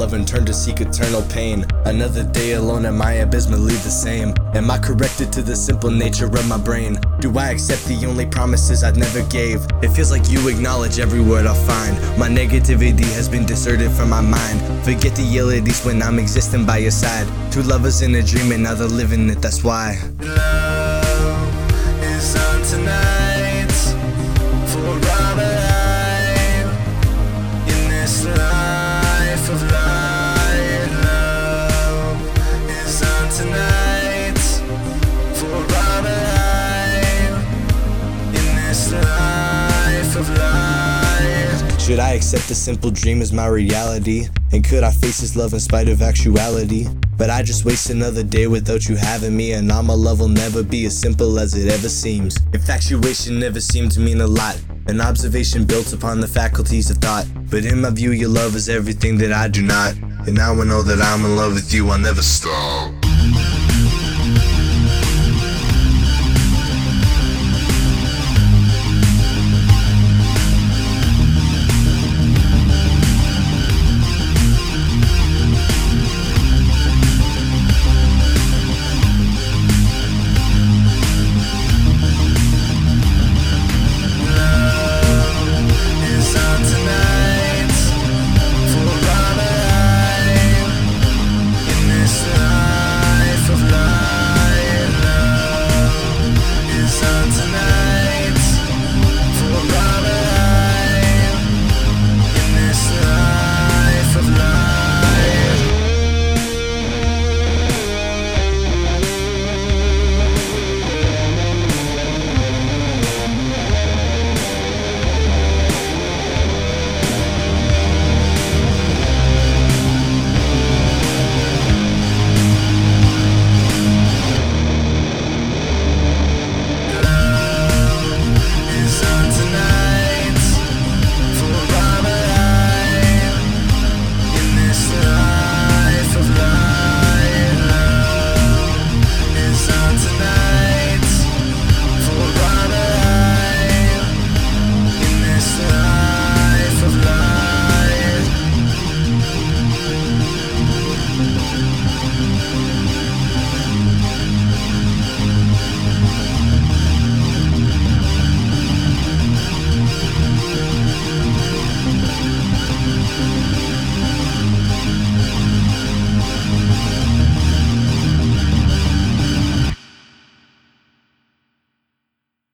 love and turn to seek eternal pain. Another day alone, am I abysmally the same? Am I corrected to the simple nature of my brain? Do I accept the only promises I never gave? It feels like you acknowledge every word I find. My negativity has been deserted from my mind. Forget the yell at least when I'm existing by your side. Two lovers in a dream and now they're living it, that's why. Love is on tonight, for our life, in this life of light. Love is on tonight, for our life, in this life of life. Should I accept a simple dream as my reality? And could I face this love in spite of actuality? But I just waste another day without you having me, and now my love will never be as simple as it ever seems. Infatuation never seemed to mean a lot, an observation built upon the faculties of thought. But in my view, your love is everything that I do not. And now I know that I'm in love with you, I'll never stop.